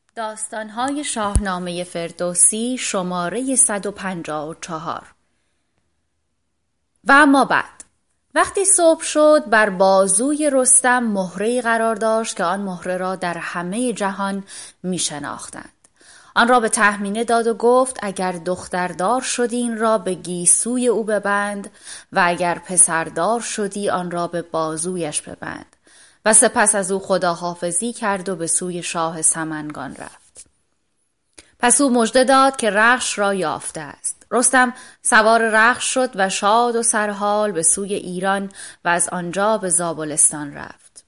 داستان‌های شاهنامه فردوسی شماره 154. و اما بعد وقتی صبح شد بر بازوی رستم مهره‌ای قرار داشت که آن مهره را در همه جهان می شناختند. آن را به تهمینه داد و گفت اگر دختردار شدی این را به گیسوی او ببند و اگر پسردار شدی آن را به بازویش ببند. و سپس از او خداحافظی کرد و به سوی شاه سمنگان رفت. پس او مژده داد که رخش را یافته است. رستم سوار رخش شد و شاد و سرحال به سوی ایران و از آنجا به زابلستان رفت.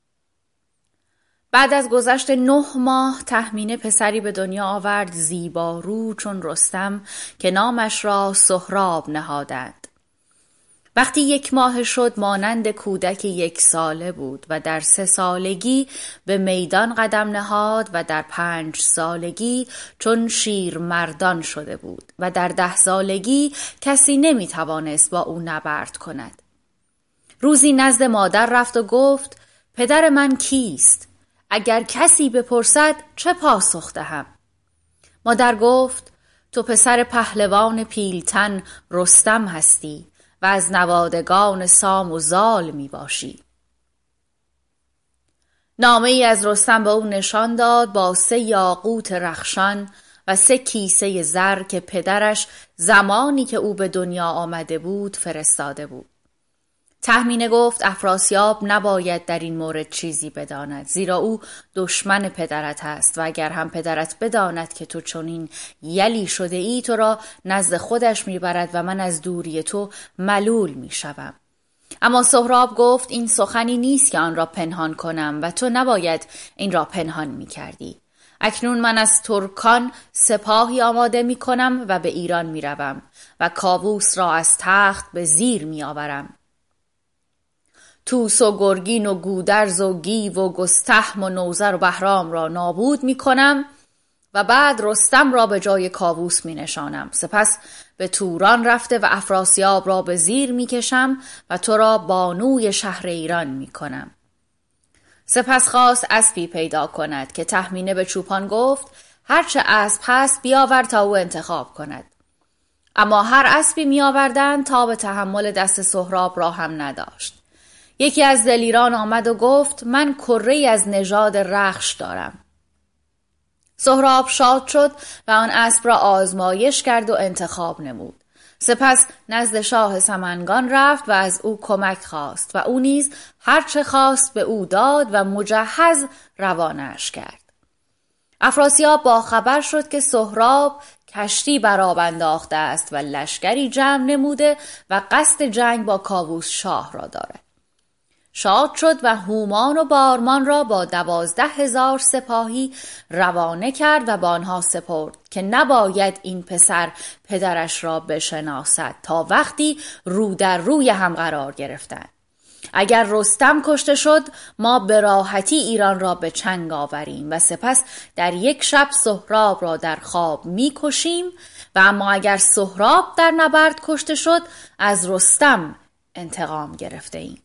بعد از گذشت 9 ماه تهمینه پسری به دنیا آورد زیبارو چون رستم که نامش را سهراب نهادند. وقتی 1 ماه شد مانند کودک 1 ساله بود و در 3 سالگی به میدان قدم نهاد و در 5 سالگی چون شیر مردان شده بود و در 10 سالگی کسی نمی توانست با او نبرد کند. روزی نزد مادر رفت و گفت پدر من کیست؟ اگر کسی بپرسد چه پاسخ دهم؟ مادر گفت تو پسر پهلوان پیلتن رستم هستی و از نوادگان سام و زال می باشی. نامه ای از رستم به او نشان داد با 3 یاقوت رخشان و 3 کیسه زر که پدرش زمانی که او به دنیا آمده بود فرستاده بود. تهمینه گفت افراسیاب نباید در این مورد چیزی بداند، زیرا او دشمن پدرت است و اگر هم پدرت بداند که تو چنین یلی شده ای تو را نزد خودش میبرد و من از دوری تو ملول میشوم. اما سهراب گفت این سخنی نیست که آن را پنهان کنم و تو نباید این را پنهان میکردی. اکنون من از ترکان سپاهی آماده میکنم و به ایران میروم و کاووس را از تخت به زیر میآورم. توس و گرگین و گودرز و گیو و گستهم و نوذر و بهرام را نابود می کنم و بعد رستم را به جای کاووس می نشانم. سپس به توران رفته و افراسیاب را به زیر می کشم و تو را بانوی شهر ایران می کنم. سپس خواست اسبی پیدا کند که تهمینه به چوپان گفت هرچه اسب هست بیاور تا او انتخاب کند. اما هر اسبی می آوردند تا به تحمل دست سهراب را هم نداشت. یکی از دلیران آمد و گفت من کره‌ای از نژاد رخش دارم. سهراب شاد شد و آن اسب را آزمایش کرد و انتخاب نمود. سپس نزد شاه سمنگان رفت و از او کمک خواست و او نیز هرچه خواست به او داد و مجهز روانش کرد. افراسیاب با خبر شد که سهراب کشتی بر آب انداخته است و لشکری جمع نموده و قصد جنگ با کاووس شاه را دارد. شاد شد و هومان و بارمان را با 12,000 سپاهی روانه کرد و با آنها سپرد که نباید این پسر پدرش را بشناسد تا وقتی رو در روی هم قرار گرفتند. اگر رستم کشته شد ما به راحتی ایران را به چنگ آوریم و سپس در 1 شب سهراب را در خواب می کشیم و اما اگر سهراب در نبرد کشته شد از رستم انتقام گرفته ایم.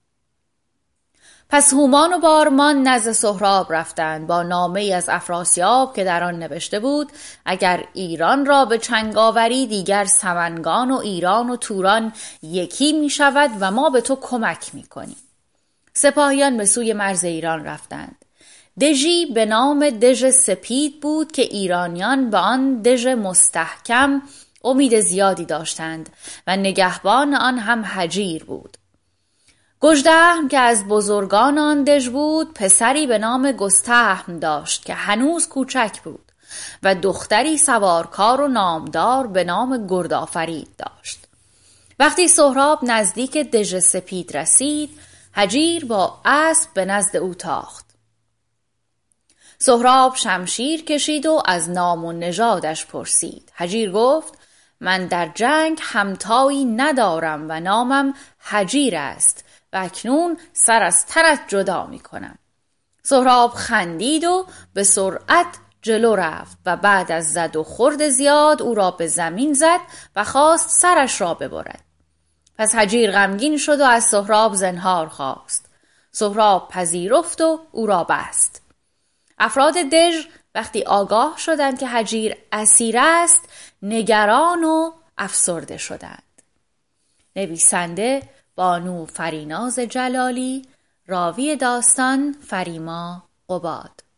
پس هومان و بارمان نزد سهراب رفتند با نامه‌ای از افراسیاب که در آن نوشته بود اگر ایران را به چنگ آوری دیگر سمنگان و ایران و توران یکی می شود و ما به تو کمک می کنیم. سپاهیان به سوی مرز ایران رفتند. دژی به نام دژ سپید بود که ایرانیان به آن دژ مستحکم امید زیادی داشتند و نگهبان آن هم هجیر بود. گژدهم که از بزرگان آن دژ بود پسری به نام گستهم داشت که هنوز کوچک بود و دختری سوارکار و نامدار به نام گردآفرید داشت. وقتی سهراب نزدیک دژ سپید رسید هجیر با اسب به نزد او تاخت. سهراب شمشیر کشید و از نام و نژادش پرسید. هجیر گفت من در جنگ همتایی ندارم و نامم هجیر است و اکنون سر از تنت جدا می کنم. سهراب خندید و به سرعت جلو رفت و بعد از زد و خورد زیاد او را به زمین زد و خواست سرش را ببرد. پس هجیر غمگین شد و از سهراب زنهار خواست. سهراب پذیرفت و او را بست. افراد دژ وقتی آگاه شدند که هجیر اسیر است نگران و افسرده شدند. نویسنده بانو فریناز جلالی، راوی داستان فریما قباد.